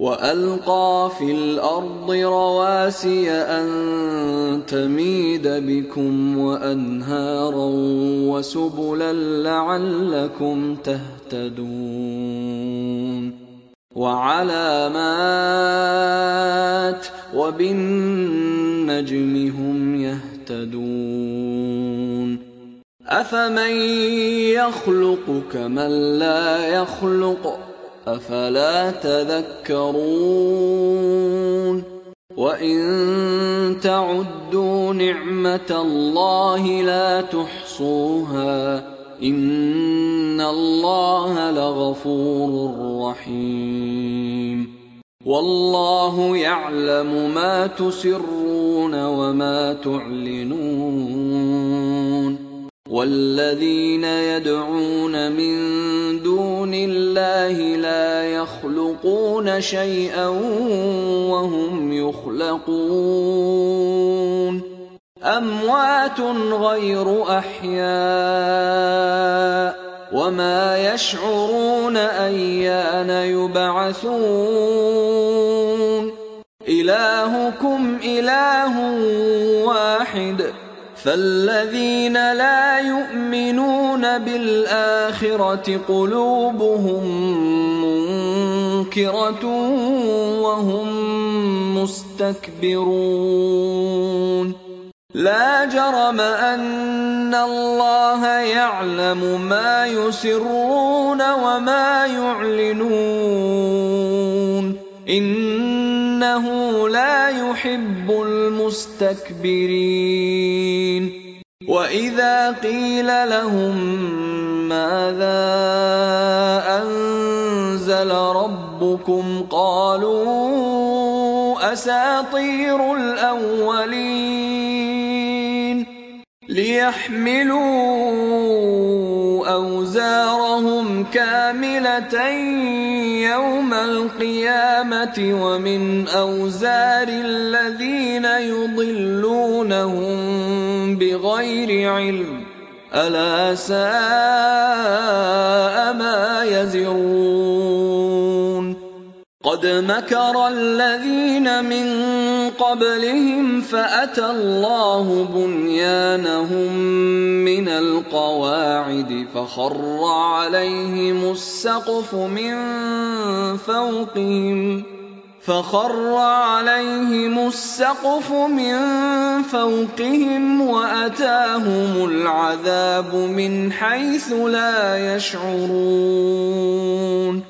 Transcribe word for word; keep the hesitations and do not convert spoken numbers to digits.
وألقى في الأرض رواسي أن تميد بكم وأنهارا وسبلا لعلكم تهتدون وعلامات وبالنجم هم يهتدون أفمن يخلق كمن لا يخلق أفلا تذكرون وإن تعدوا نعمة الله لا تحصوها إن الله لغفور رحيم والله يعلم ما تسرون وما تعلنون والذين يدعون من دون الله لا يخلقون شيئا وهم يخلقون أموات غير أحياء وما يشعرون أيان يبعثون إلهكم إله واحد فالذين لا يؤمنون بالآخرة قلوبهم منكرة وهم مستكبرون لا جرم أن الله يعلم ما يسرون وما يعلنون إنه لا يحب المستكبرين وإذا قيل لهم ماذا أنزل ربكم قالوا أساطير الأولين ليحملوا أوزارهم كاملة يوم القيامة ومن أوزار الذين يضلونهم بغير علم ألا ساء ما يزرون قد مكر الذين من قبلهم فأتى الله بنيانهم من القواعد فخر عليهم السقف من فوقهم فخر عليهم السقف من فوقهم وأتاهم العذاب من حيث لا يشعرون